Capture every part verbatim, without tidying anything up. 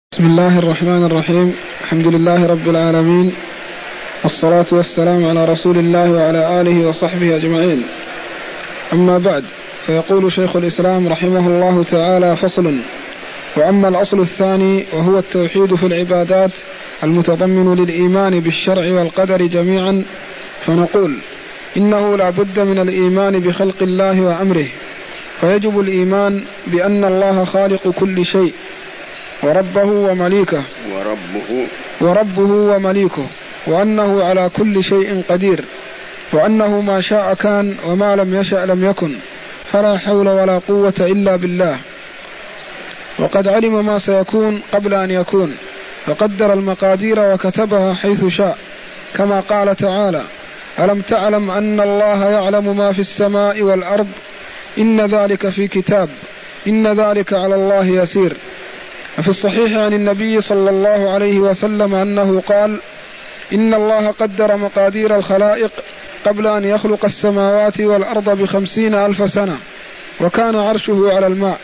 بسم الله الرحمن الرحيم. الحمد لله رب العالمين، والصلاة والسلام على رسول الله وعلى آله وصحبه أجمعين. أما بعد، فيقول شيخ الإسلام رحمه الله تعالى: فصل. وأما الأصل الثاني وهو التوحيد في العبادات المتضمن للإيمان بالشرع والقدر جميعا، فنقول إنه لا بد من الإيمان بخلق الله وأمره، فيجب الإيمان بأن الله خالق كل شيء وربه ومليكه وربه وربه ومليكه وأنه على كل شيء قدير، وأنه ما شاء كان وما لم يشأ لم يكن، فلا حول ولا قوة إلا بالله. وقد علم ما سيكون قبل أن يكون، فقدر المقادير وكتبها حيث شاء، كما قال تعالى: ألم تعلم أن الله يعلم ما في السماء والأرض، إن ذلك في كتاب، إن ذلك على الله يسير. في الصحيح عن النبي صلى الله عليه وسلم أنه قال: إن الله قدر مقادير الخلائق قبل أن يخلق السماوات والأرض بخمسين ألف سنة، وكان عرشه على الماء.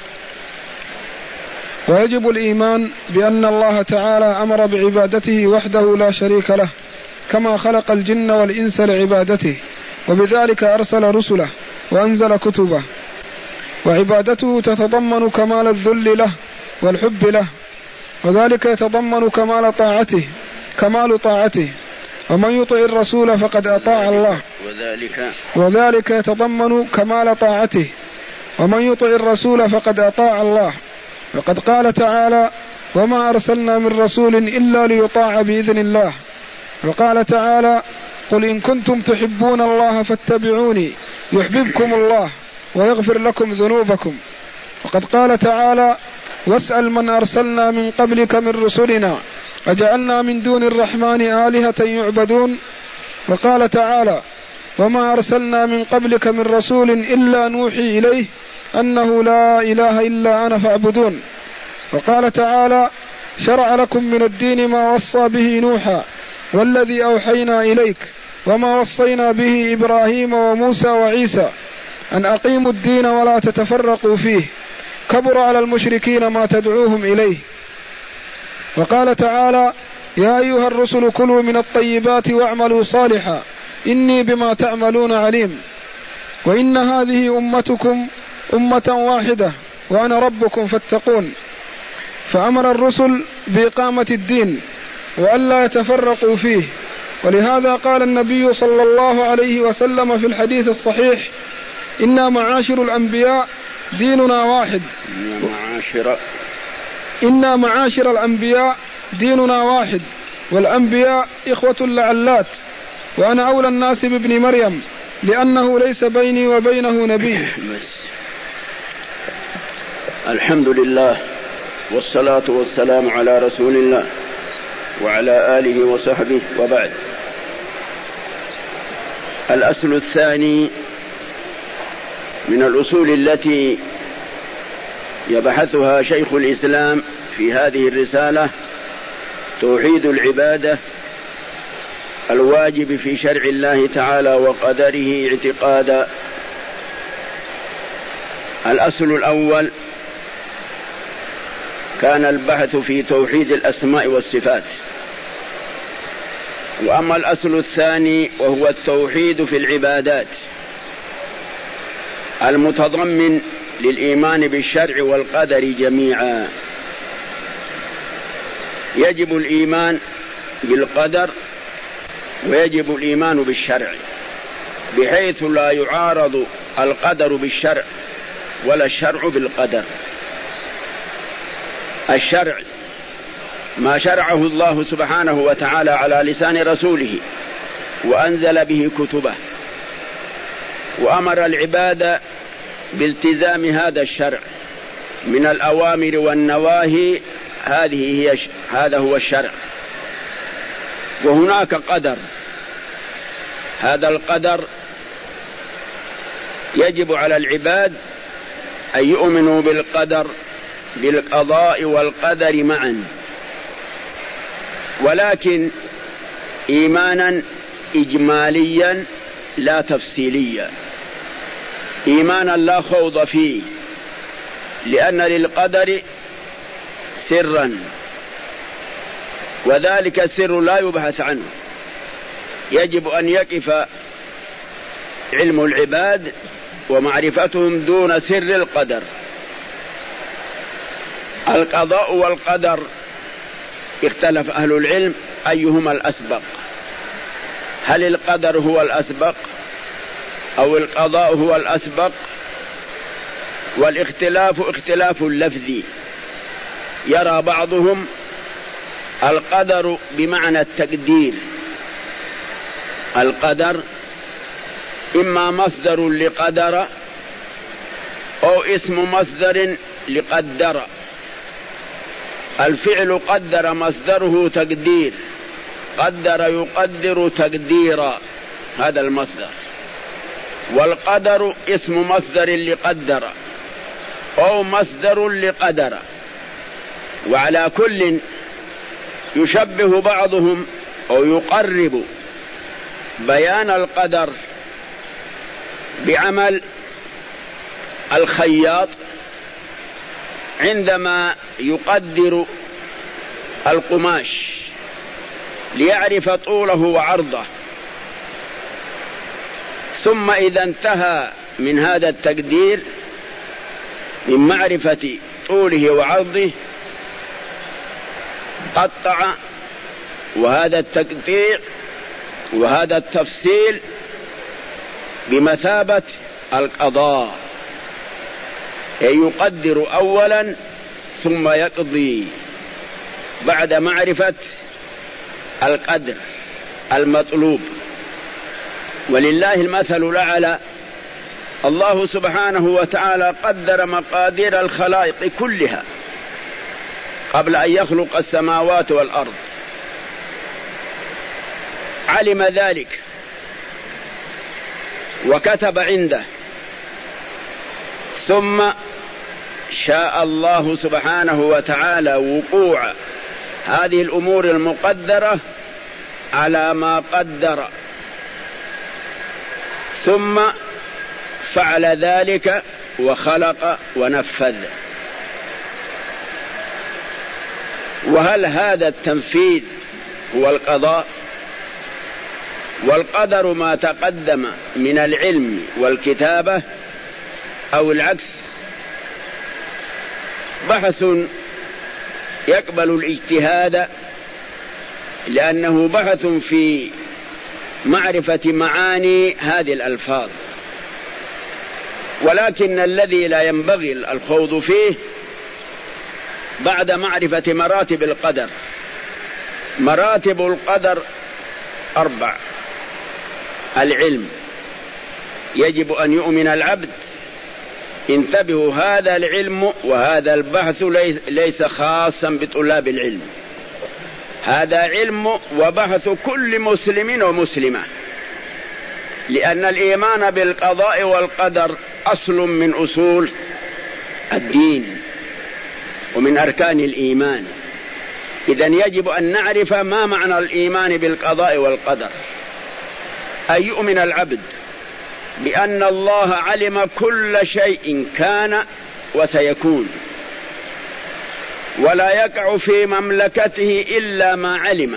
ويجب الإيمان بأن الله تعالى أمر بعبادته وحده لا شريك له، كما خلق الجن والإنس لعبادته، وبذلك أرسل رسله وأنزل كتبه. وعبادته تتضمن كمال الذل له والحب له، وذلك يتضمن كمال طاعته كمال طاعته ومن يطع الرسول فقد أطاع الله، وذلك وذلك يتضمن كمال طاعته ومن يطع الرسول فقد أطاع الله. وقد قال تعالى: وما أرسلنا من رسول إلا ليطاع بإذن الله. وقال تعالى: قل إن كنتم تحبون الله فاتبعوني يحببكم الله ويغفر لكم ذنوبكم. وقد قال تعالى: واسأل من أرسلنا من قبلك من رسلنا أجعلنا من دون الرحمن آلهة يعبدون. وقال تعالى: وما أرسلنا من قبلك من رسول إلا نوحي إليه أنه لا إله إلا أنا فاعبدون. وقال تعالى: شرع لكم من الدين ما وصى به نوحا والذي أوحينا إليك وما وصينا به إبراهيم وموسى وعيسى أن أقيموا الدين ولا تتفرقوا فيه، كبر على المشركين ما تدعوهم إليه. وقال تعالى: يا أيها الرسل كلوا من الطيبات واعملوا صالحا إني بما تعملون عليم. وإن هذه أمتكم أمة واحدة وأنا ربكم فاتقون. فأمر الرسل بإقامة الدين وألا يتفرقوا فيه. ولهذا قال النبي صلى الله عليه وسلم في الحديث الصحيح: إنا معاشر الأنبياء ديننا واحد معاشر إنا معاشر الأنبياء ديننا واحد، والأنبياء إخوة لعلات، وأنا أولى الناس بابن مريم لأنه ليس بيني وبينه نبي. الحمد لله، والصلاة والسلام على رسول الله وعلى آله وصحبه، وبعد. الأصل الثاني من الأصول التي يبحثها شيخ الإسلام في هذه الرسالة توحيد العبادة الواجب في شرع الله تعالى وقدره اعتقادا. الأصل الأول كان البحث في توحيد الأسماء والصفات. وأما الأصل الثاني وهو التوحيد في العبادات المتضمن للإيمان بالشرع والقدر جميعا. يجب الإيمان بالقدر ويجب الإيمان بالشرع، بحيث لا يعارض القدر بالشرع ولا الشرع بالقدر. الشرع ما شرعه الله سبحانه وتعالى على لسان رسوله وأنزل به كتبه، وأمر العباد بالتزام هذا الشرع من الأوامر والنواهي. هذه هي هذا هو الشرع. وهناك قدر، هذا القدر يجب على العباد أن يؤمنوا بالقدر، بالقضاء والقدر معا، ولكن إيمانا إجماليا لا تفصيليا، إيمانا لا خوض فيه، لأن للقدر سرا وذلك السر لا يبحث عنه، يجب أن يقف علم العباد ومعرفتهم دون سر القدر. القضاء والقدر اختلف أهل العلم أيهما الأسبق، هل القدر هو الأسبق أو القضاء هو الأسبق؟ والاختلاف اختلاف لفظي، يرى بعضهم القدر بمعنى التقدير، القدر إما مصدر لقدر أو اسم مصدر لقدر. الفعل قدر مصدره تقدير، قدر يقدر تقديرا، هذا المصدر. والقدر اسم مصدر لقدر أو مصدر لقدر. وعلى كل يشبه بعضهم أو يقرب بيان القدر بعمل الخياط عندما يقدر القماش ليعرف طوله وعرضه، ثم إذا انتهى من هذا التقدير من معرفة طوله وعرضه قطع، وهذا التقطيع وهذا التفصيل بمثابة القضاء، أي يقدر أولا ثم يقضي بعد معرفة القدر المطلوب. ولله المثل الأعلى، الله سبحانه وتعالى قدر مقادير الخلائق كلها قبل أن يخلق السماوات والأرض، علم ذلك وكتب عنده، ثم شاء الله سبحانه وتعالى وقوع هذه الأمور المقدرة على ما قدر، ثم فعل ذلك وخلق ونفذ. وهل هذا التنفيذ هو القضاء؟ والقدر ما تقدم من العلم والكتابة أو العكس؟ بحث يقبل الاجتهاد لأنه بحث في معرفة معاني هذه الألفاظ، ولكن الذي لا ينبغي الخوض فيه بعد معرفة مراتب القدر. مراتب القدر أربع: العلم، يجب أن يؤمن العبد. انتبهوا، هذا العلم وهذا البحث ليس خاصا بطلاب العلم، هذا علم وبحث كل مسلم ومسلمة، لأن الإيمان بالقضاء والقدر أصل من أصول الدين ومن أركان الإيمان. إذن يجب أن نعرف ما معنى الإيمان بالقضاء والقدر. أن يؤمن العبد بأن الله علم كل شيء كان وسيكون، ولا يقع في مملكته إلا ما علم،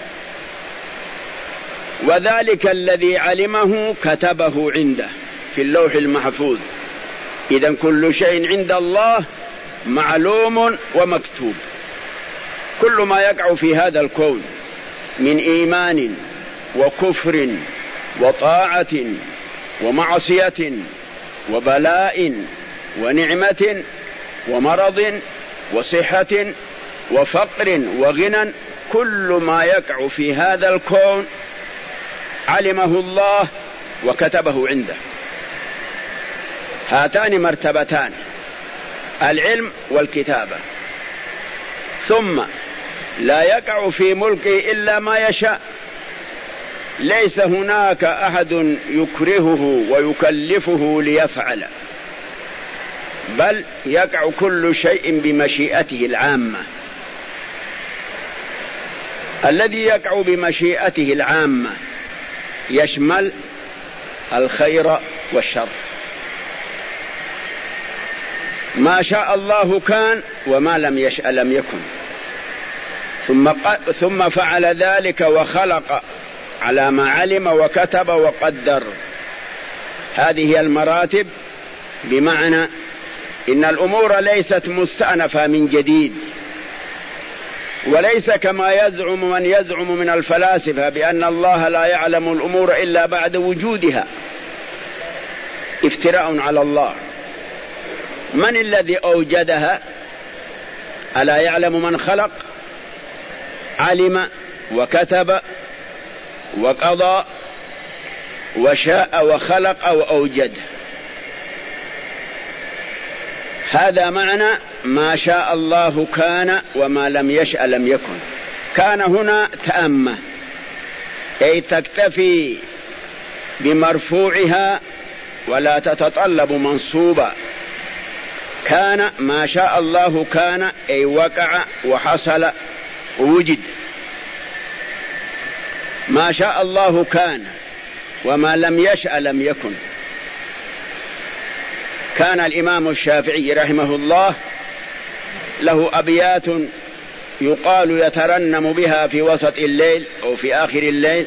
وذلك الذي علمه كتبه عنده في اللوح المحفوظ. إذن كل شيء عند الله معلوم ومكتوب. كل ما يقع في هذا الكون من إيمان وكفر وطاعة ومعصية وبلاء ونعمة ومرض وصحة وفقر وغنى، كل ما يقع في هذا الكون علمه الله وكتبه عنده. هاتان مرتبتان، العلم والكتابة. ثم لا يقع في ملكه إلا ما يشاء، ليس هناك أحد يكرهه ويكلفه ليفعل، بل يقع كل شيء بمشيئته العامة. الذي يقع بمشيئته العامة يشمل الخير والشر، ما شاء الله كان وما لم يشأ لم يكن. ثم, ثم فعل ذلك وخلق على ما علم وكتب وقدر. هذه هي المراتب، بمعنى إن الأمور ليست مستأنفة من جديد، وليس كما يزعم من يزعم من الفلاسفة بأن الله لا يعلم الأمور إلا بعد وجودها، افتراء على الله. من الذي أوجدها؟ ألا يعلم من خلق؟ علم وكتب وقضى وشاء وخلق وأوجد. هذا معنى ما شاء الله كان وما لم يشأ لم يكن. كان هنا تأمة، أي تكتفي بمرفوعها ولا تتطلب منصوبا. كان ما شاء الله كان، أي وقع وحصل ووجد. ما شاء الله كان وما لم يشأ لم يكن. كان الإمام الشافعي رحمه الله له أبيات يقال يترنم بها في وسط الليل أو في آخر الليل،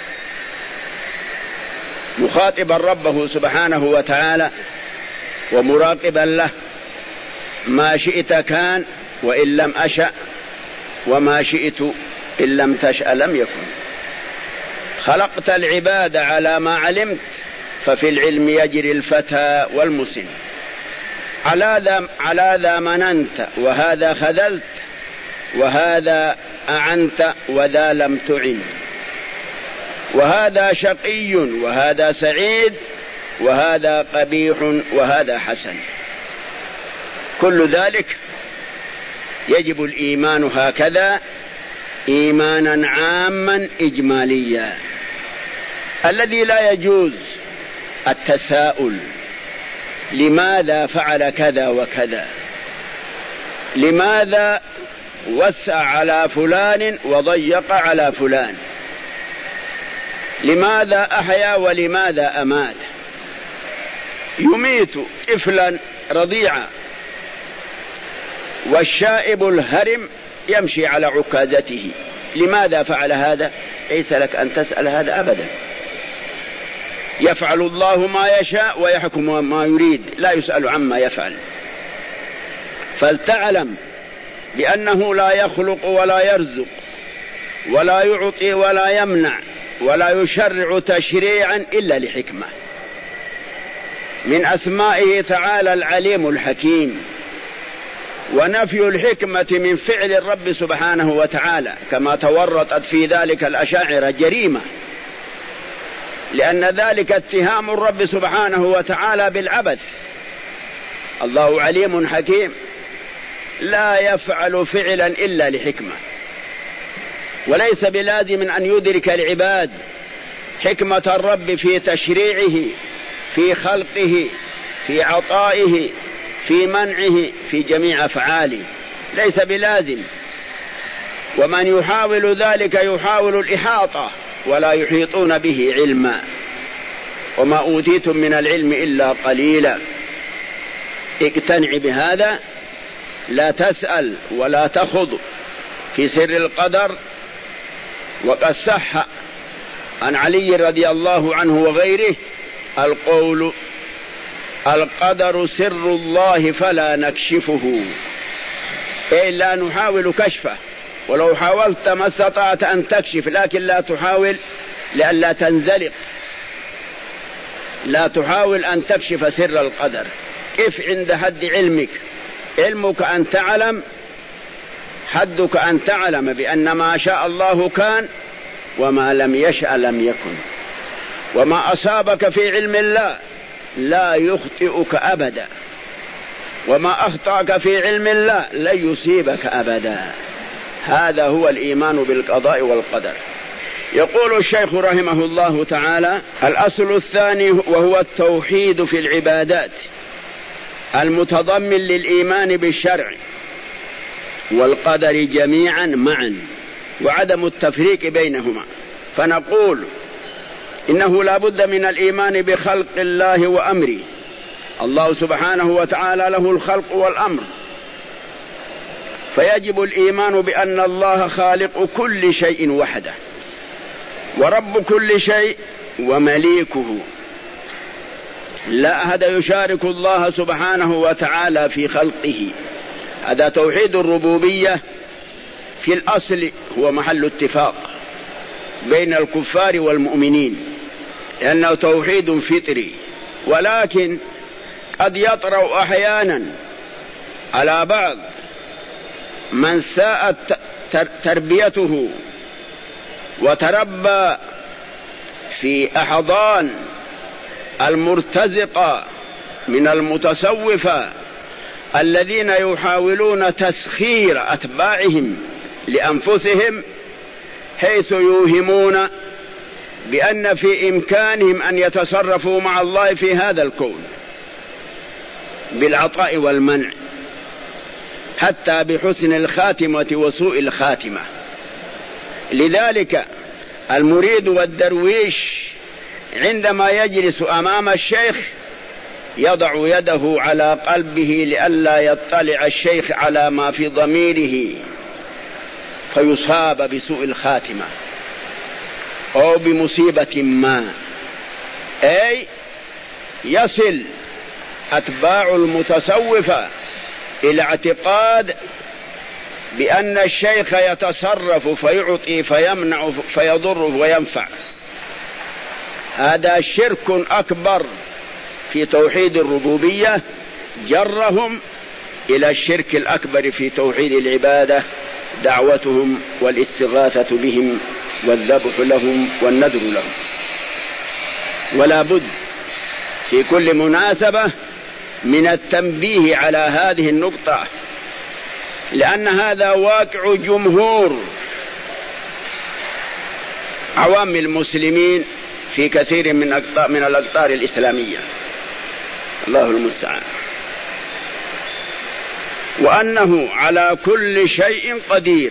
مخاطبا ربه سبحانه وتعالى ومراقبا له: ما شئت كان وإن لم أشأ، وما شئت إن لم تشأ لم يكن. خلقت العباد على ما علمت، ففي العلم يجري الفتى والمسن. على ذا على ذا مننت وهذا خذلت، وهذا أعنت وذا لم تعن، وهذا شقي وهذا سعيد، وهذا قبيح وهذا حسن. كل ذلك يجب الإيمان هكذا إيمانا عاما إجماليا، الذي لا يجوز التساؤل: لماذا فعل كذا وكذا؟ لماذا وسع على فلان وضيق على فلان؟ لماذا أحيا ولماذا أمات؟ يميت طفلا رضيعا والشائب الهرم يمشي على عكازته. لماذا فعل هذا؟ ليس لك أن تسأل هذا أبدا. يفعل الله ما يشاء ويحكم ما يريد، لا يسأل عما يفعل. فلتعلم بأنه لا يخلق ولا يرزق ولا يعطي ولا يمنع ولا يشرع تشريعا إلا لحكمة. من أسمائه تعالى العليم الحكيم. ونفي الحكمة من فعل الرب سبحانه وتعالى كما تورطت في ذلك الأشاعرة جريمة، لأن ذلك اتهام الرب سبحانه وتعالى بالعبث. الله عليم حكيم لا يفعل فعلا إلا لحكمة، وليس بلازم أن يدرك العباد حكمة الرب في تشريعه، في خلقه، في عطائه، في منعه، في جميع أفعاله، ليس بلازم. ومن يحاول ذلك يحاول الإحاطة ولا يحيطون به علما، وما أوتيتم من العلم إلا قليلا. اقتنع بهذا، لا تسأل ولا تخض في سر القدر. وقد صح عن علي رضي الله عنه وغيره القول: القدر سر الله فلا نكشفه، أي لا نحاول كشفه، ولو حاولت ما استطعت أن تكشف، لكن لا تحاول لئلا تنزلق، لا تحاول أن تكشف سر القدر. كيف عند حد علمك؟ علمك أن تعلم، حدك أن تعلم بأن ما شاء الله كان وما لم يشأ لم يكن. وما أصابك في علم الله لا يخطئك أبدا، وما أخطأك في علم الله لن يصيبك أبدا. هذا هو الإيمان بالقضاء والقدر. يقول الشيخ رحمه الله تعالى: الأصل الثاني وهو التوحيد في العبادات المتضمن للإيمان بالشرع والقدر جميعا معا، وعدم التفريق بينهما. فنقول إنه لا بد من الإيمان بخلق الله وأمره. الله سبحانه وتعالى له الخلق والأمر، فيجب الإيمان بأن الله خالق كل شيء وحده ورب كل شيء ومليكه، لا أحد يشارك الله سبحانه وتعالى في خلقه. هذا توحيد الربوبية في الأصل هو محل اتفاق بين الكفار والمؤمنين، لأنه توحيد فطري، ولكن قد يطرأ أحيانا على بعض من ساءت تربيته وتربى في أحضان المرتزقة من المتصوفة الذين يحاولون تسخير أتباعهم لأنفسهم، حيث يوهمون بأن في إمكانهم أن يتصرفوا مع الله في هذا الكون بالعطاء والمنع، حتى بحسن الخاتمة وسوء الخاتمة. لذلك المريد والدرويش عندما يجلس أمام الشيخ يضع يده على قلبه لئلا يطلع الشيخ على ما في ضميره فيصاب بسوء الخاتمة أو بمصيبة ما، أي يصل أتباع المتصوفة إلى اعتقاد بأن الشيخ يتصرف فيعطي فيمنع فيضر وينفع. هذا شرك أكبر في توحيد الربوبية جرهم إلى الشرك الأكبر في توحيد العبادة، دعوتهم والاستغاثة بهم والذبح لهم والنذر لهم. ولا بد في كل مناسبة من التنبيه على هذه النقطة، لأن هذا واقع جمهور عوام المسلمين في كثير من أقطار من الأقطار الإسلامية، الله المستعان. وأنه على كل شيء قدير،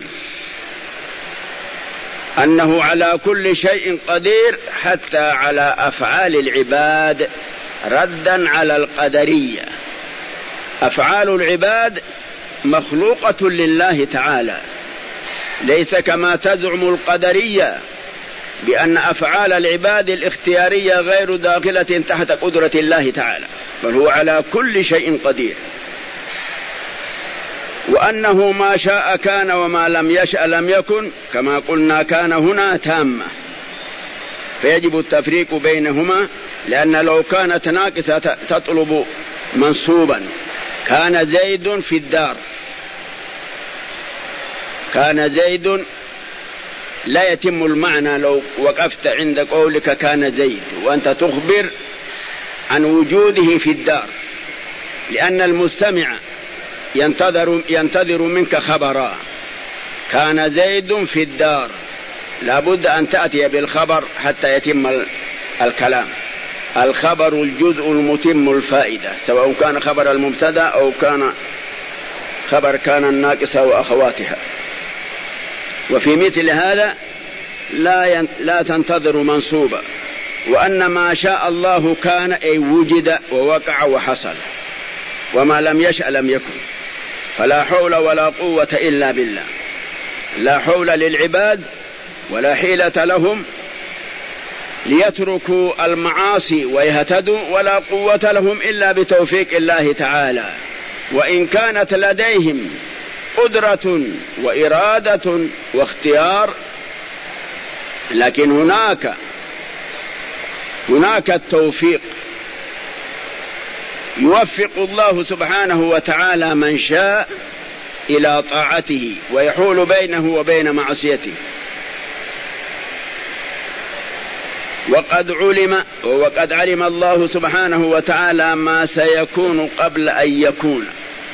أنه على كل شيء قدير حتى على أفعال العباد، ردا على القدرية. أفعال العباد مخلوقة لله تعالى، ليس كما تزعم القدرية بأن أفعال العباد الاختيارية غير داخلة تحت قدرة الله تعالى، بل هو على كل شيء قدير. وأنه ما شاء كان وما لم يشأ لم يكن، كما قلنا كان هنا تامة، فيجب التفريق بينهما، لأن لو كانت ناقصة تطلب منصوبا. كان زيد في الدار، كان زيد لا يتم المعنى لو وقفت عند قولك كان زيد وأنت تخبر عن وجوده في الدار، لأن المستمع ينتظر, ينتظر منك خبرا. كان زيد في الدار، لابد أن تأتي بالخبر حتى يتم الكلام. الخبر الجزء المتم الفائدة، سواء كان خبر المبتدأ أو كان خبر كان الناقصة وأخواتها. وفي مثل هذا لا لا تنتظر منصوبا. وأن ما شاء الله كان، أي وجد ووقع وحصل، وما لم يشأ لم يكن. فلا حول ولا قوة إلا بالله، لا حول للعباد ولا حيلة لهم ليتركوا المعاصي ويهتدوا، ولا قوة لهم إلا بتوفيق الله تعالى. وإن كانت لديهم قدرة وإرادة واختيار، لكن هناك هناك التوفيق، يوفق الله سبحانه وتعالى من شاء إلى طاعته ويحول بينه وبين معصيته. وقد علم وقد علم الله سبحانه وتعالى ما سيكون قبل أن يكون،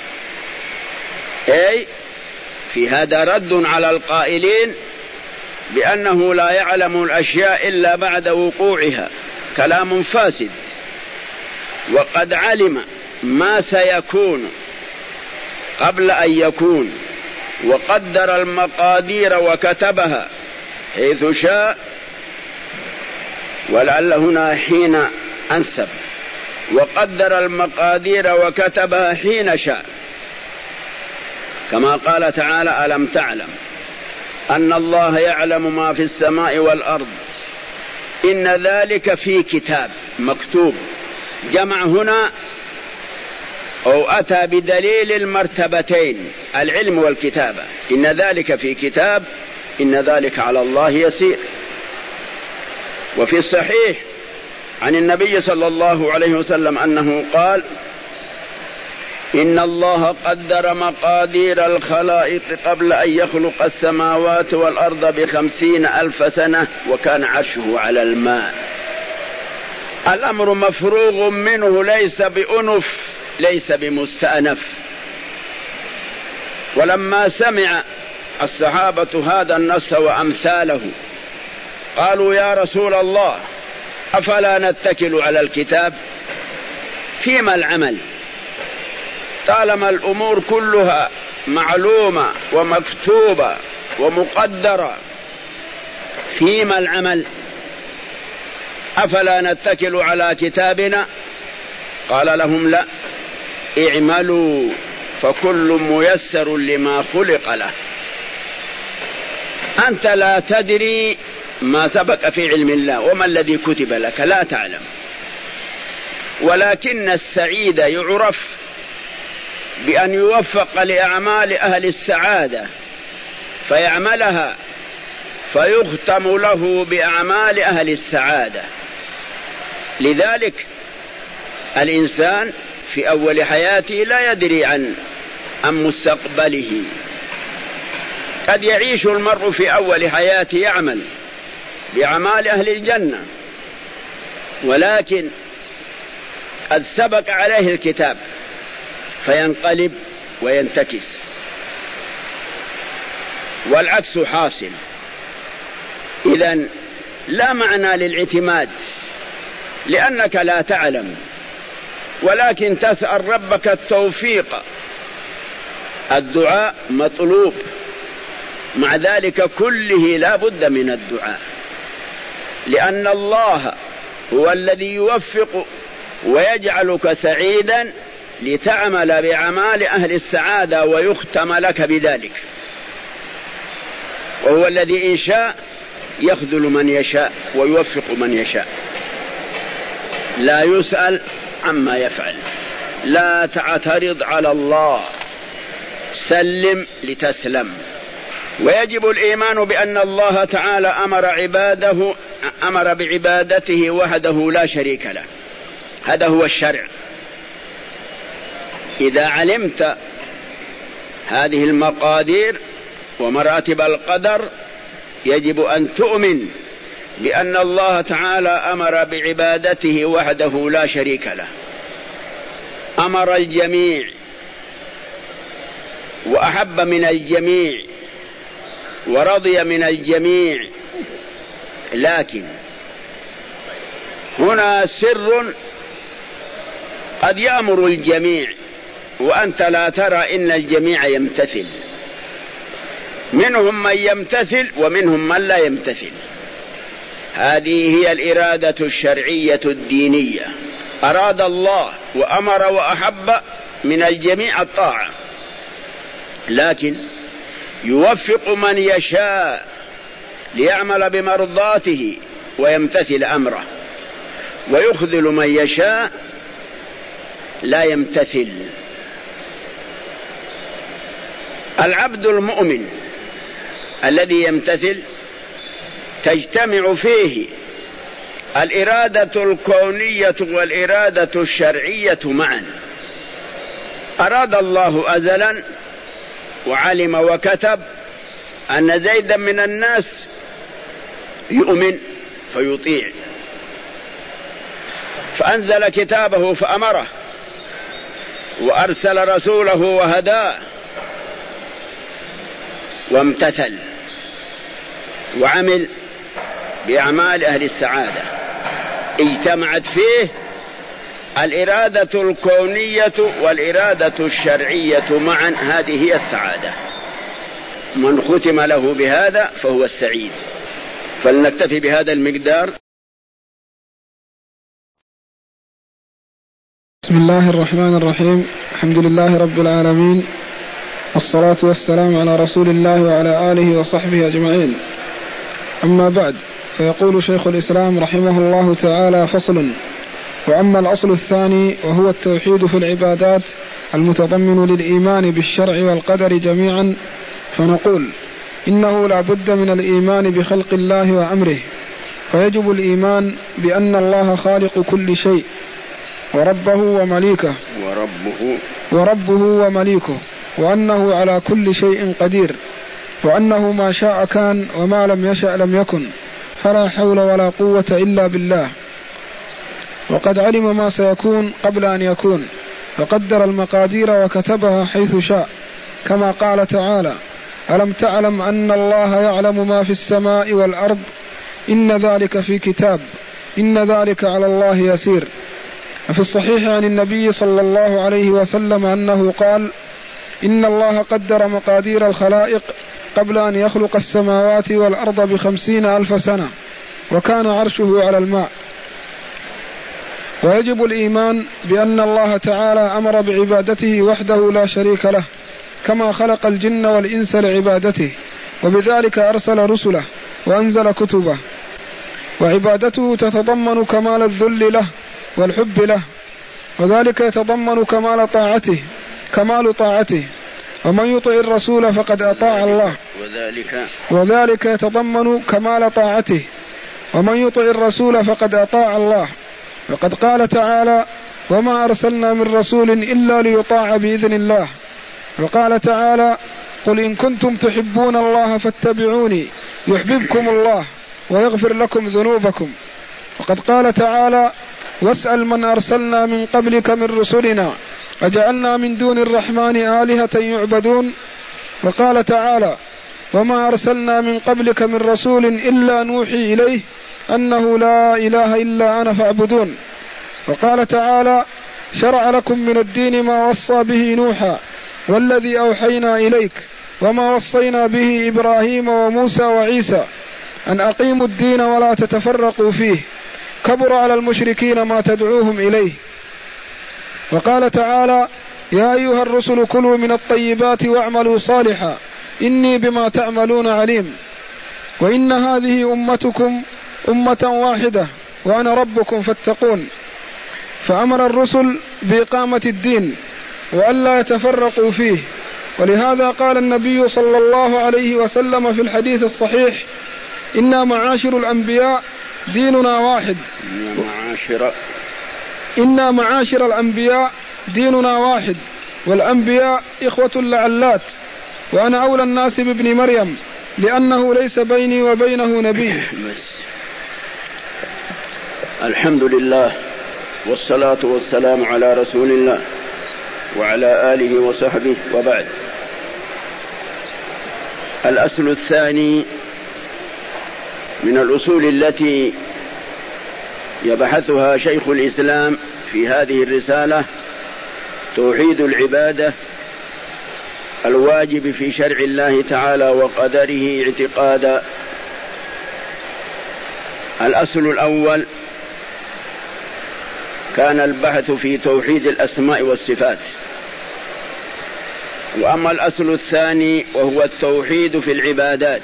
أي في هذا رد على القائلين بأنه لا يعلم الأشياء إلا بعد وقوعها، كلام فاسد. وقد علم ما سيكون قبل أن يكون، وقدر المقادير وكتبها حيث شاء، ولعل هنا حين أنسب، وقدر المقادير وكتبها حين شاء، كما قال تعالى: ألم تعلم أن الله يعلم ما في السماء والأرض إن ذلك في كتاب مكتوب. جمع هنا أو أتى بدليل المرتبتين، العلم والكتابة. إن ذلك في كتاب، إن ذلك على الله يسير. وفي الصحيح عن النبي صلى الله عليه وسلم أنه قال: إن الله قدر مقادير الخلائق قبل أن يخلق السماوات والأرض بخمسين ألف سنة وكان عرشه على الماء. الأمر مفروغ منه، ليس بأنف، ليس بمستأنف. ولما سمع الصحابة هذا النص وأمثاله قالوا: يا رسول الله، أفلا نتكل على الكتاب؟ فيما العمل؟ طالما الأمور كلها معلومة ومكتوبة ومقدرة، فيما العمل؟ أفلا نتكل على كتابنا؟ قال لهم: لا، اعملوا فكل ميسر لما خلق له. أنت لا تدري ما سبق في علم الله وما الذي كتب لك، لا تعلم. ولكن السعيد يعرف بأن يوفق لأعمال أهل السعادة فيعملها فيختم له بأعمال أهل السعادة. لذلك الإنسان في أول حياته لا يدري عن عن مستقبله. قد يعيش المرء في أول حياته يعمل بأعمال أهل الجنة، ولكن قد سبق عليه الكتاب فينقلب وينتكس، والعكس حاصل. إذن لا معنى للاعتماد، لأنك لا تعلم، ولكن تسأل ربك التوفيق. الدعاء مطلوب، مع ذلك كله لا بد من الدعاء، لأن الله هو الذي يوفق ويجعلك سعيدا لتعمل بأعمال أهل السعادة ويختم لك بذلك. وهو الذي إن شاء يخذل من يشاء ويوفق من يشاء، لا يسأل عما يفعل. لا تعترض على الله، سلم لتسلم. ويجب الإيمان بأن الله تعالى أمر عباده أمر بعبادته وحده لا شريك له، هذا هو الشرع. إذا علمت هذه المقادير ومراتب القدر يجب أن تؤمن بأن الله تعالى أمر بعبادته وحده لا شريك له، أمر الجميع وأحب من الجميع ورضي من الجميع. لكن هنا سر، قد يأمر الجميع وأنت لا ترى إن الجميع يمتثل. منهم من يمتثل ومنهم من لا يمتثل. هذه هي الإرادة الشرعية الدينية. أراد الله وأمر وأحب من الجميع الطاعة، لكن يوفق من يشاء ليعمل بمرضاته ويمتثل أمره، ويخذل من يشاء لا يمتثل. العبد المؤمن الذي يمتثل تجتمع فيه الإرادة الكونية والإرادة الشرعية معا. أراد الله أزلا وعلم وكتب أن زيدا من الناس يؤمن فيطيع، فأنزل كتابه فأمره وأرسل رسوله وهداه وامتثل وعمل بأعمال أهل السعادة. اجتمعت فيه الإرادة الكونية والإرادة الشرعية معا، هذه هي السعادة. من ختم له بهذا فهو السعيد. فلنكتفي بهذا المقدار. بسم الله الرحمن الرحيم. الحمد لله رب العالمين، والصلاة والسلام على رسول الله وعلى آله وصحبه أجمعين. أما بعد، فيقول شيخ الإسلام رحمه الله تعالى: فصل. وأما الأصل الثاني وهو التوحيد في العبادات المتضمن للإيمان بالشرع والقدر جميعا، فنقول إنه لا بد من الإيمان بخلق الله وأمره، فيجب الإيمان بأن الله خالق كل شيء وربه ومليكه وربه وربه ومليكه وأنه على كل شيء قدير، وأنه ما شاء كان وما لم يشأ لم يكن، فلا حول ولا قوة إلا بالله. وقد علم ما سيكون قبل أن يكون، فقدر المقادير وكتبها حيث شاء، كما قال تعالى: ألم تعلم أن الله يعلم ما في السماء والأرض، إن ذلك في كتاب، إن ذلك على الله يسير. وفي الصحيح عن النبي صلى الله عليه وسلم أنه قال: إن الله قدر مقادير الخلائق قبل أن يخلق السماوات والأرض بخمسين ألف سنة، وكان عرشه على الماء. ويجب الإيمان بأن الله تعالى أمر بعبادته وحده لا شريك له، كما خلق الجن والإنس لعبادته، وبذلك أرسل رسله وأنزل كتبه. وعبادته تتضمن كمال الذل له والحب له، وذلك يتضمن كمال طاعته كمال طاعته ومن يطع الرسول فقد أطاع الله، وذلك, وذلك يتضمن كمال طاعته ومن يطع الرسول فقد أطاع الله. وقد قال تعالى: وما أرسلنا من رسول إلا ليطاع بإذن الله. وقال تعالى: قل إن كنتم تحبون الله فاتبعوني يحببكم الله ويغفر لكم ذنوبكم. وقد قال تعالى: واسأل من أرسلنا من قبلك من رسلنا أجعلنا من دون الرحمن آلهة يعبدون. وقال تعالى: وما أرسلنا من قبلك من رسول إلا نوحي إليه أنه لا إله إلا أنا فاعبدون. وقال تعالى: شرع لكم من الدين ما وصى به نوحا والذي أوحينا إليك وما وصينا به إبراهيم وموسى وعيسى أن أقيموا الدين ولا تتفرقوا فيه، كبر على المشركين ما تدعوهم إليه. وقال تعالى: يا أيها الرسل كلوا من الطيبات واعملوا صالحا إني بما تعملون عليم. وإن هذه أمتكم أمة واحدة وأنا ربكم فاتقون. فأمر الرسل بإقامة الدين وألا يتفرقوا فيه. ولهذا قال النبي صلى الله عليه وسلم في الحديث الصحيح: إنا معاشر الأنبياء ديننا واحد معاشر إنا معاشر الأنبياء ديننا واحد والأنبياء إخوة لعلات، وأنا أولى الناس بابن مريم لأنه ليس بيني وبينه نبي. الحمد لله والصلاة والسلام على رسول الله وعلى آله وصحبه، وبعد. الأصل الثاني من الأصول التي يبحثها شيخ الإسلام في هذه الرسالة توحيد العبادة الواجب في شرع الله تعالى وقدره اعتقادا. الأصل الأول كان البحث في توحيد الأسماء والصفات. وأما الأصل الثاني وهو التوحيد في العبادات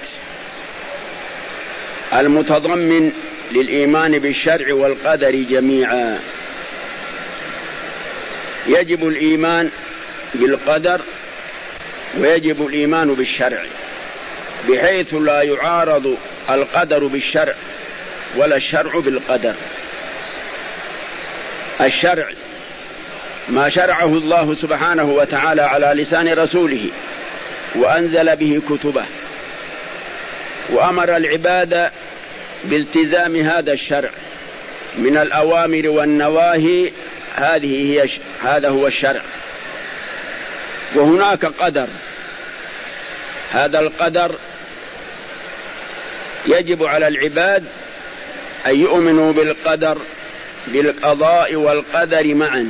المتضمن للإيمان بالشرع والقدر جميعا. يجب الإيمان بالقدر ويجب الإيمان بالشرع، بحيث لا يعارض القدر بالشرع ولا الشرع بالقدر. الشرع ما شرعه الله سبحانه وتعالى على لسان رسوله وأنزل به كتبه، وأمر العباد بالتزام هذا الشرع من الأوامر والنواهي. هذه هي هذا هو الشرع. وهناك قدر، هذا القدر يجب على العباد أن يؤمنوا بالقدر بالقضاء والقدر معا،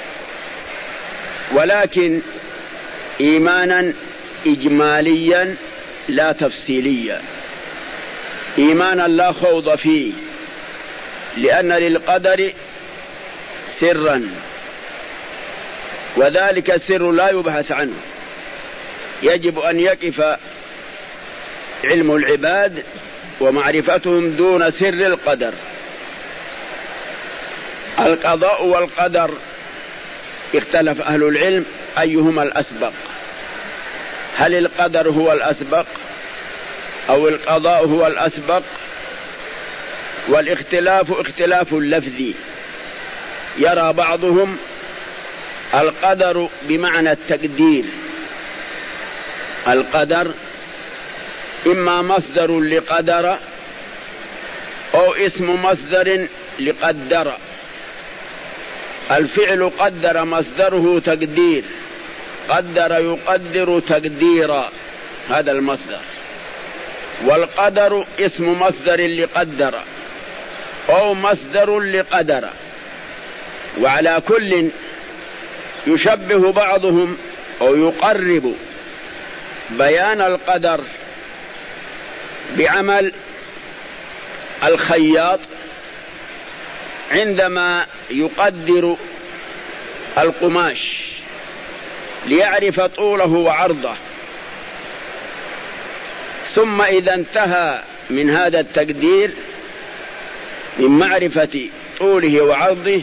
ولكن إيمانا إجماليا لا تفصيليا، إيمانا لا خوض فيه، لأن للقدر سرا، وذلك السر لا يبحث عنه، يجب أن يقف علم العباد ومعرفتهم دون سر القدر. القضاء والقدر اختلف أهل العلم أيهما الأسبق، هل القدر هو الأسبق أو القضاء هو الأسبق؟ والاختلاف اختلاف لفظي، يرى بعضهم القدر بمعنى التقدير، القدر إما مصدر لقدر أو اسم مصدر لقدر. الفعل قدر مصدره تقدير، قدر يقدر تقديرا، هذا المصدر. والقدر اسم مصدر لقدر أو مصدر لقدر. وعلى كل يشبه بعضهم أو يقرب بيان القدر بعمل الخياط عندما يقدر القماش ليعرف طوله وعرضه، ثم إذا انتهى من هذا التقدير من معرفة طوله وعرضه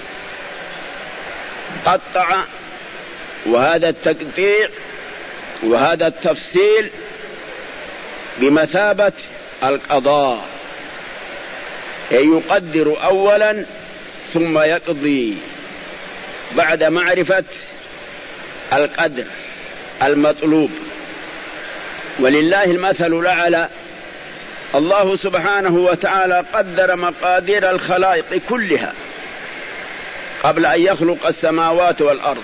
قطع، وهذا التقطيع وهذا التفصيل بمثابة القضاء، أي يقدر أولا ثم يقضي بعد معرفة القدر المطلوب. ولله المثل الأعلى، الله سبحانه وتعالى قدر مقادير الخلائق كلها قبل أن يخلق السماوات والأرض،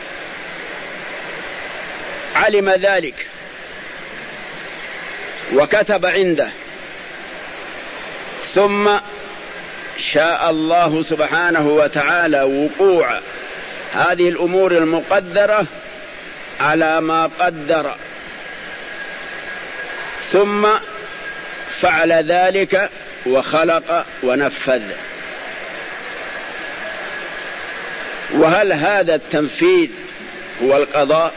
علم ذلك وكتب عنده، ثم شاء الله سبحانه وتعالى وقوع هذه الأمور المقدرة على ما قدر، ثم فعل ذلك وخلق ونفذ. وهل هذا التنفيذ هو القضاء؟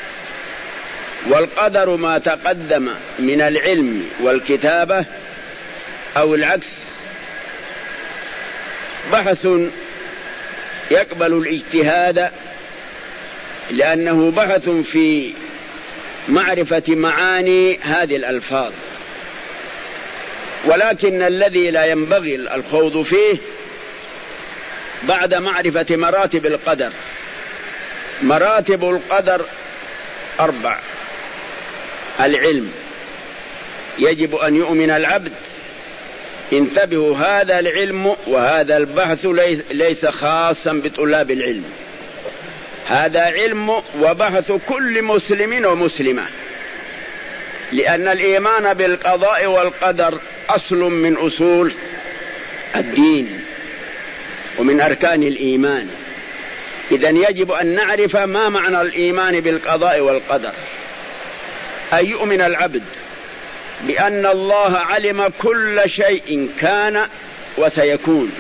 والقدر ما تقدم من العلم والكتابة أو العكس؟ بحث يقبل الاجتهاد، لأنه بحث في معرفة معاني هذه الألفاظ، ولكن الذي لا ينبغي الخوض فيه بعد معرفة مراتب القدر. مراتب القدر أربع: العلم، يجب أن يؤمن العبد، انتبهوا هذا العلم وهذا البحث ليس خاصا بطلاب العلم، هذا علم وبحث كل مسلم ومسلمة، لأن الإيمان بالقضاء والقدر أصل من أصول الدين ومن أركان الإيمان. إذن يجب أن نعرف ما معنى الإيمان بالقضاء والقدر. أن يؤمن العبد بأن الله علم كل شيء كان وسيكون،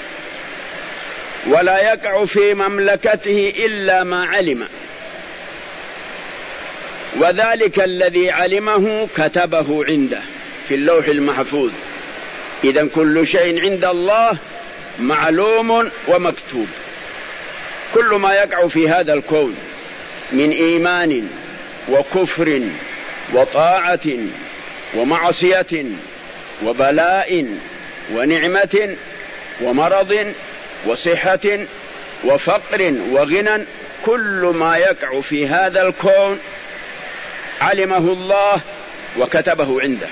ولا يقع في مملكته إلا ما علم، وذلك الذي علمه كتبه عنده في اللوح المحفوظ. إذن كل شيء عند الله معلوم ومكتوب، كل ما يقع في هذا الكون من إيمان وكفر وطاعة ومعصية وبلاء ونعمة ومرض وصحة وفقر وغنى، كل ما يقع في هذا الكون علمه الله وكتبه عنده.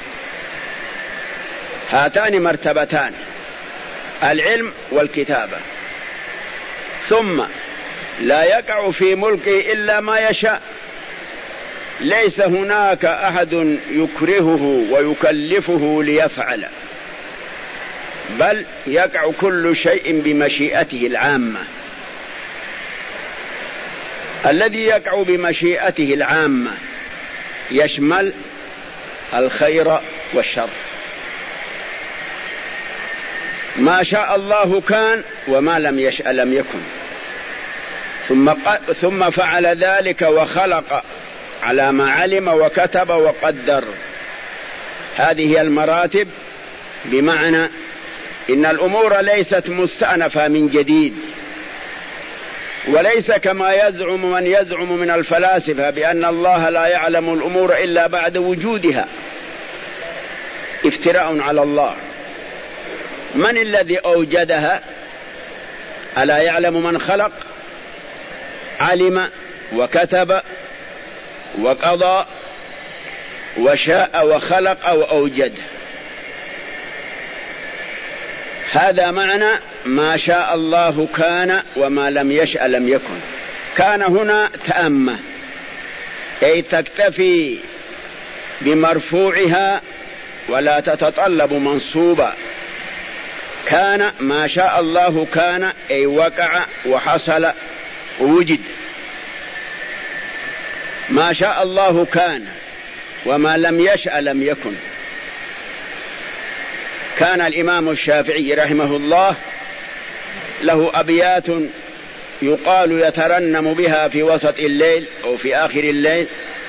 هاتان مرتبتان، العلم والكتابة. ثم لا يقع في ملكه إلا ما يشاء، ليس هناك أحد يكرهه ويكلفه ليفعل، بل يقع كل شيء بمشيئته العامة. الذي يقع بمشيئته العامة يشمل الخير والشر، ما شاء الله كان وما لم يشأ لم يكن. ثم ثم فعل ذلك وخلق على ما علم وكتب وقدر. هذه هي المراتب، بمعنى إن الأمور ليست مستأنفة من جديد، وليس كما يزعم من يزعم من الفلاسفة بأن الله لا يعلم الأمور إلا بعد وجودها، افتراء على الله. من الذي أوجدها؟ ألا يعلم من خلق؟ علم وكتب وقضى وشاء وخلق وأوجد. هذا معنى ما شاء الله كان وما لم يشأ لم يكن. كان هنا تأمة، أي تكتفي بمرفوعها ولا تتطلب منصوبا. كان ما شاء الله كان، أي وقع وحصل ووجد. ما شاء الله كان وما لم يشأ لم يكن. كان الإمام الشافعي رحمه الله له أبيات يقال يترنم بها في وسط الليل أو في آخر الليل،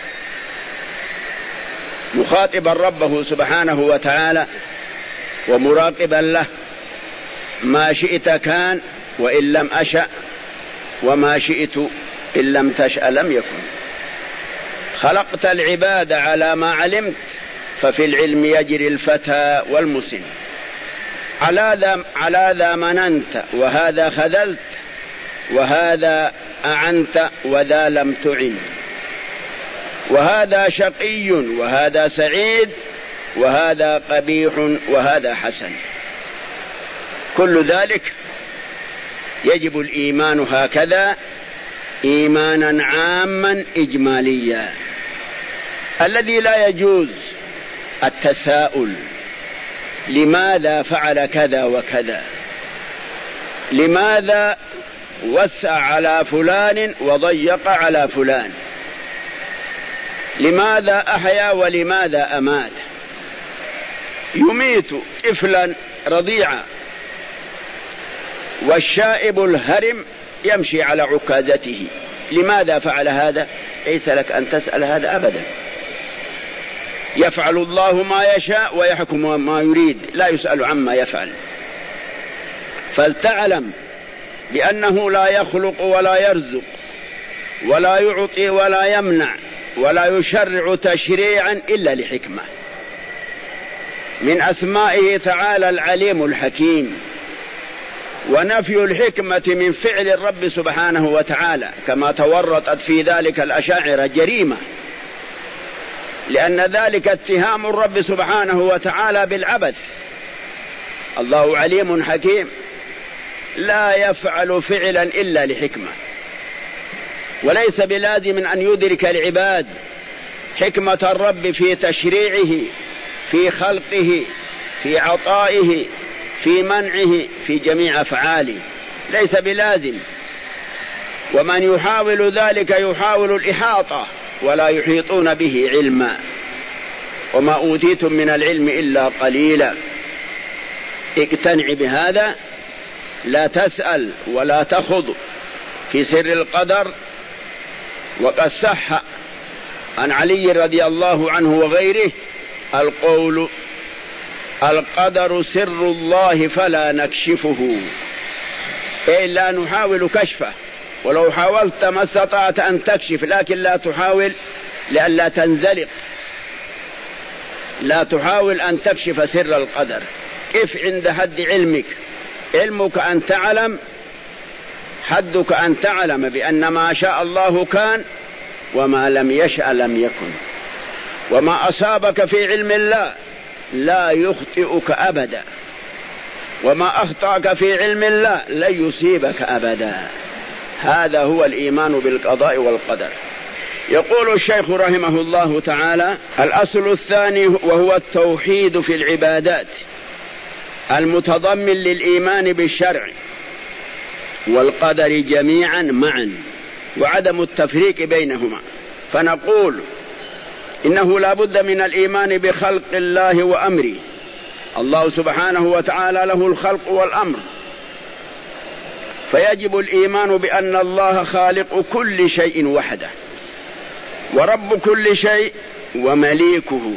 مخاطبا ربه سبحانه وتعالى ومراقبا له: ما شئت كان وإن لم أشأ، وما شئت إن لم تشأ لم يكن. خلقت العباد على ما علمت، ففي العلم يجري الفتى والمسن. على ذا على ذا مننت وهذا خذلت، وهذا أعنت وذا لم تعن، وهذا شقي وهذا سعيد، وهذا قبيح وهذا حسن. كل ذلك يجب الإيمان هكذا إيمانا عاما إجماليا، الذي لا يجوز التساؤل: لماذا فعل كذا وكذا؟ لماذا وسع على فلان وضيق على فلان؟ لماذا أحيا ولماذا أمات؟ يميت طفلا رضيعا والشائب الهرم يمشي على عكازته. لماذا فعل هذا؟ ليس لك أن تسأل هذا أبدا. يفعل الله ما يشاء ويحكم ما يريد، لا يسأل عما يفعل. فلتعلم بأنه لا يخلق ولا يرزق ولا يعطي ولا يمنع ولا يشرع تشريعا إلا لحكمة. من أسمائه تعالى العليم الحكيم. ونفي الحكمة من فعل الرب سبحانه وتعالى كما تورطت في ذلك الأشاعرة جريمة، لأن ذلك اتهام الرب سبحانه وتعالى بالعبث. الله عليم حكيم لا يفعل فعلا إلا لحكمة، وليس بلازم أن يدرك العباد حكمة الرب في تشريعه، في خلقه، في عطائه، في منعه، في جميع أفعاله، ليس بلازم. ومن يحاول ذلك يحاول الإحاطة ولا يحيطون به علما، وما أوتيتم من العلم إلا قليلا. اقتنع بهذا، لا تسأل ولا تخض في سر القدر. وقد صح عن علي رضي الله عنه وغيره القول: القدر سر الله فلا نكشفه، أي لا نحاول كشفه، ولو حاولت ما استطعت أن تكشف، لكن لا تحاول لئلا تنزلق، لا تحاول أن تكشف سر القدر. كيف عند حد علمك؟ علمك أن تعلم، حدك أن تعلم بأن ما شاء الله كان وما لم يشأ لم يكن. وما أصابك في علم الله لا يخطئك أبدا، وما أخطأك في علم الله لن يصيبك أبدا. هذا هو الإيمان بالقضاء والقدر. يقول الشيخ رحمه الله تعالى: الأصل الثاني وهو التوحيد في العبادات المتضمن للإيمان بالشرع والقدر جميعا معا، وعدم التفريق بينهما. فنقول إنه لا بد من الإيمان بخلق الله وأمره. الله سبحانه وتعالى له الخلق والأمر، فيجب الإيمان بأن الله خالق كل شيء وحده، ورب كل شيء ومليكه.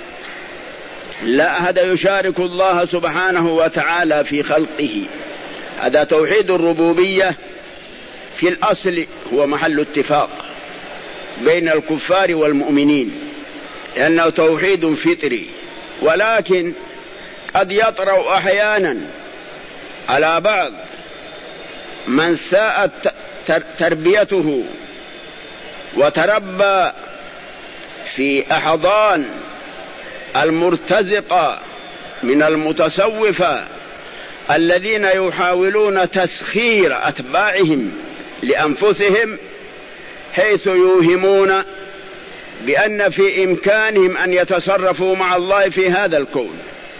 لا أحد يشارك الله سبحانه وتعالى في خلقه. هذا توحيد الربوبية في الأصل هو محل اتفاق بين الكفار والمؤمنين، لأنه توحيد فطري، ولكن قد يطرأ أحيانا على بعض من ساءت تربيته وتربى في أحضان المرتزقة من المتصوفة الذين يحاولون تسخير أتباعهم لأنفسهم، حيث يوهمون بأن في إمكانهم أن يتصرفوا مع الله في هذا الكون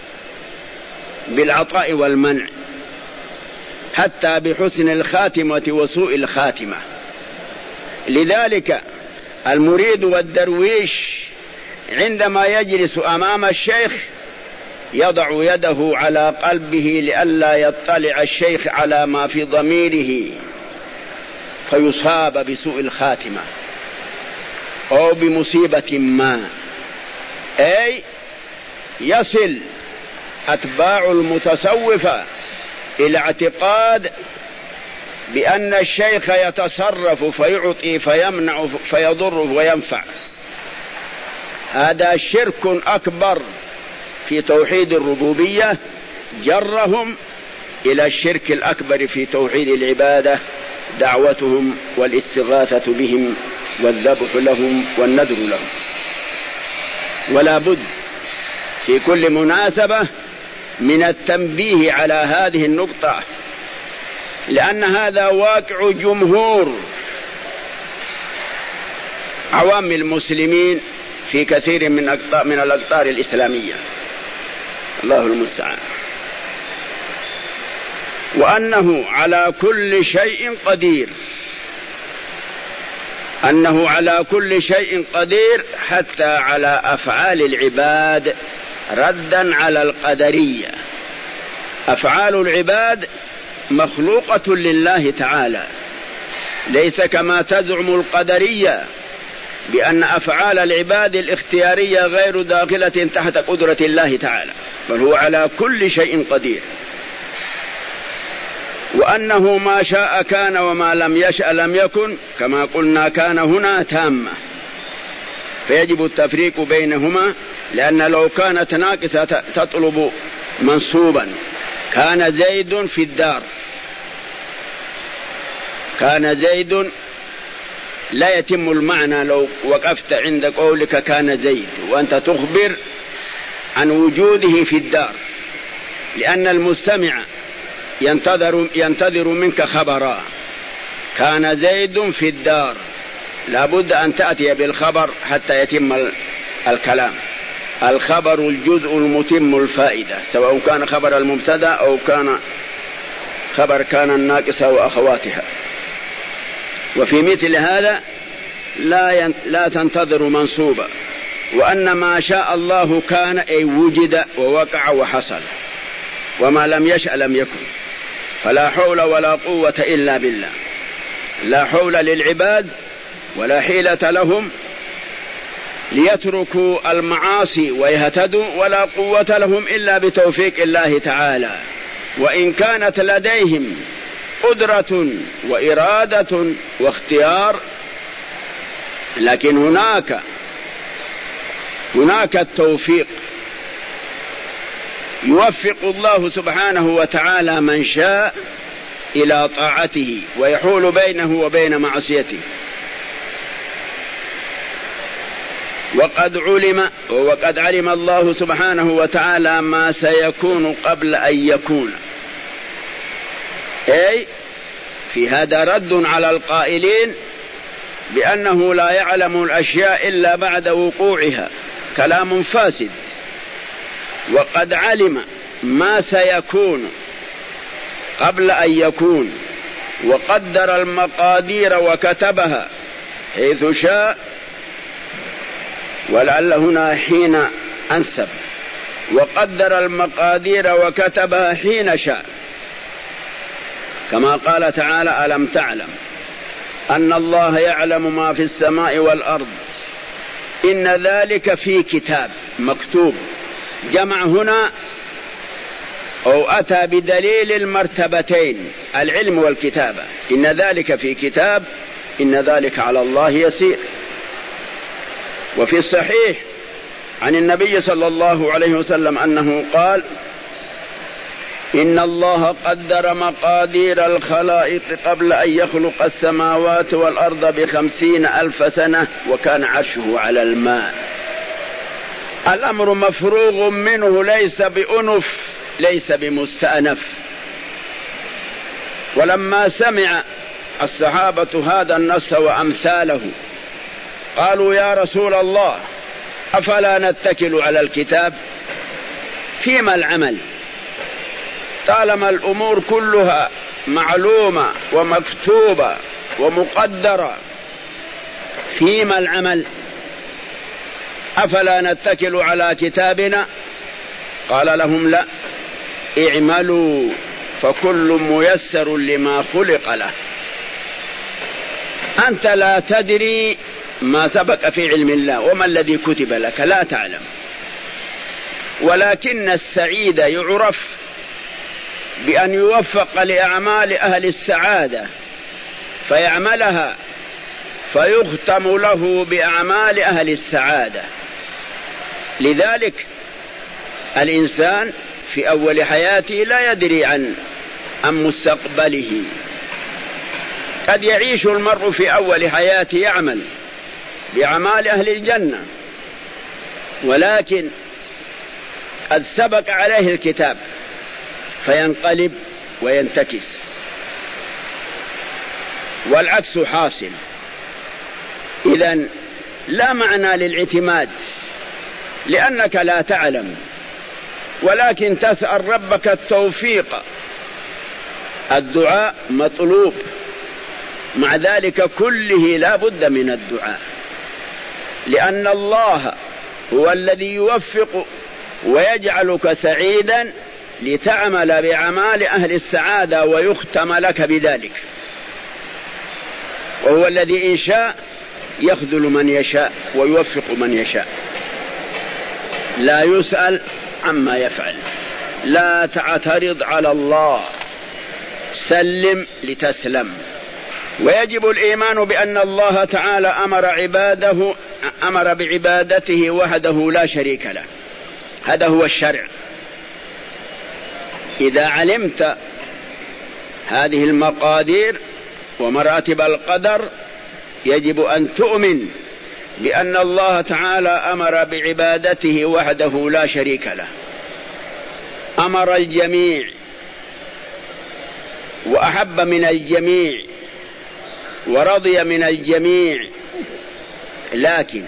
بالعطاء والمنع، حتى بحسن الخاتمة وسوء الخاتمة. لذلك المريد والدرويش عندما يجلس أمام الشيخ يضع يده على قلبه لئلا يطلع الشيخ على ما في ضميره فيصاب بسوء الخاتمة أو بمصيبة ما، أي يصل أتباع المتصوفة إلى اعتقاد بأن الشيخ يتصرف فيعطي فيمنع فيضر وينفع. هذا شرك أكبر في توحيد الربوبية، جرهم إلى الشرك الأكبر في توحيد العبادة، دعوتهم والاستغاثة بهم والذبح لهم والنذر لهم. ولا بد في كل مناسبة من التنبيه على هذه النقطة، لأن هذا واقع جمهور عوام المسلمين في كثير من أقطار من الأقطار الإسلامية، الله المستعان. وأنه على كل شيء قدير، أنه على كل شيء قدير حتى على أفعال العباد، ردا على القدرية. أفعال العباد مخلوقة لله تعالى، ليس كما تزعم القدرية بأن أفعال العباد الاختيارية غير داخلة تحت قدرة الله تعالى، بل هو على كل شيء قدير. وأنه ما شاء كان وما لم يشأ لم يكن، كما قلنا كان هنا تامة، فيجب التفريق بينهما، لأن لو كانت ناقصة تطلب منصوبا. كان زيد في الدار، كان زيد لا يتم المعنى لو وقفت عند قولك كان زيد وأنت تخبر عن وجوده في الدار، لأن المستمع ينتظر, ينتظر منك خبرا. كان زيد في الدار، لابد أن تأتي بالخبر حتى يتم الكلام. الخبر الجزء المتم الفائدة، سواء كان خبر المبتدأ أو كان خبر كان الناقصة وأخواتها. وفي مثل هذا لا لا تنتظر منصوبا. وأن ما شاء الله كان، أي وجد ووقع وحصل، وما لم يشأ لم يكن. فلا حول ولا قوة إلا بالله. لا حول للعباد ولا حيلة لهم ليتركوا المعاصي ويهتدوا، ولا قوة لهم إلا بتوفيق الله تعالى. وإن كانت لديهم قدرة وإرادة واختيار، لكن هناك هناك التوفيق. يوفق الله سبحانه وتعالى من شاء إلى طاعته ويحول بينه وبين معصيته. وقد علم وقد علم الله سبحانه وتعالى ما سيكون قبل أن يكون، أي في هذا رد على القائلين بأنه لا يعلم الأشياء إلا بعد وقوعها، كلام فاسد. وقد علم ما سيكون قبل أن يكون، وقدر المقادير وكتبها حيث شاء، ولعل هنا حين أنسب، وقدر المقادير وكتبها حين شاء، كما قال تعالى: ألم تعلم أن الله يعلم ما في السماء والأرض إن ذلك في كتاب مكتوب. جمع هنا أو أتى بدليل المرتبتين، العلم والكتابة. إن ذلك في كتاب، إن ذلك على الله يسير. وفي الصحيح عن النبي صلى الله عليه وسلم أنه قال: إن الله قدر مقادير الخلائق قبل أن يخلق السماوات والأرض بخمسين ألف سنة وكان عرشه على الماء. الأمر مفروغ منه، ليس بأنف، ليس بمستأنف. ولما سمع الصحابة هذا النص وأمثاله قالوا: يا رسول الله، أفلا نتكل على الكتاب؟ فيما العمل؟ طالما الأمور كلها معلومة ومكتوبة ومقدرة، فيما العمل؟ أفلا نتكل على كتابنا؟ قال لهم: لا، اعملوا فكل ميسر لما خلق له. أنت لا تدري ما سبق في علم الله وما الذي كتب لك، لا تعلم. ولكن السعيد يعرف بأن يوفق لأعمال أهل السعادة فيعملها فيختم له بأعمال أهل السعادة. لذلك الإنسان في أول حياته لا يدري عن عن مستقبله. قد يعيش المرء في أول حياته يعمل بأعمال أهل الجنة، ولكن قد سبق عليه الكتاب فينقلب وينتكس، والعكس حاصل. إذن لا معنى للاعتماد، لأنك لا تعلم، ولكن تسأل ربك التوفيق. الدعاء مطلوب، مع ذلك كله لا بد من الدعاء، لأن الله هو الذي يوفق ويجعلك سعيدا لتعمل بأعمال أهل السعادة ويختم لك بذلك. وهو الذي إن شاء يخذل من يشاء ويوفق من يشاء، لا يسأل عما يفعل. لا تعترض على الله، سلم لتسلم. ويجب الإيمان بأن الله تعالى أمر عباده أمر بعبادته وحده لا شريك له. هذا هو الشرع. إذا علمت هذه المقادير ومراتب القدر يجب أن تؤمن بأن الله تعالى أمر بعبادته وحده لا شريك له. أمر الجميع وأحب من الجميع ورضي من الجميع، لكن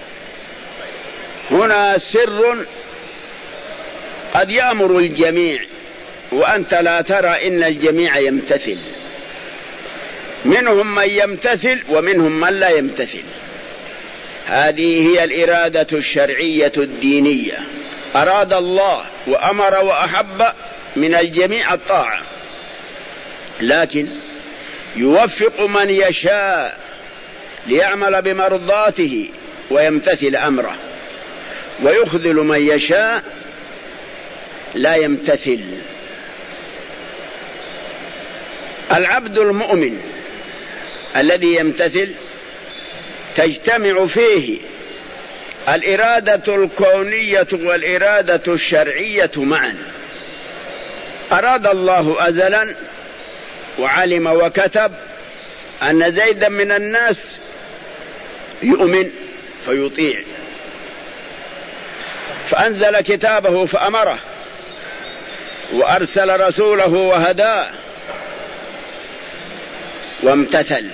هنا سر قد يأمر الجميع وأنت لا ترى إن الجميع يمتثل. منهم من يمتثل ومنهم من لا يمتثل. هذه هي الإرادة الشرعية الدينية. أراد الله وأمر وأحب من الجميع الطاعة، لكن يوفق من يشاء ليعمل بمرضاته ويمتثل أمره، ويخذل من يشاء لا يمتثل. العبد المؤمن الذي يمتثل تجتمع فيه الإرادة الكونية والإرادة الشرعية معا. أراد الله أزلا وعلم وكتب أن زيدا من الناس يؤمن فيطيع، فأنزل كتابه فأمره وأرسل رسوله وهداه وامتثل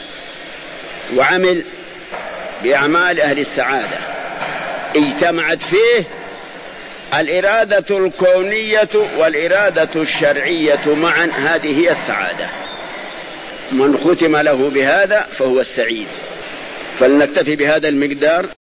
وعمل بأعمال أهل السعادة. اجتمعت فيه الإرادة الكونية والإرادة الشرعية معا، هذه هي السعادة. من ختم له بهذا فهو السعيد. فلنكتفي بهذا المقدار.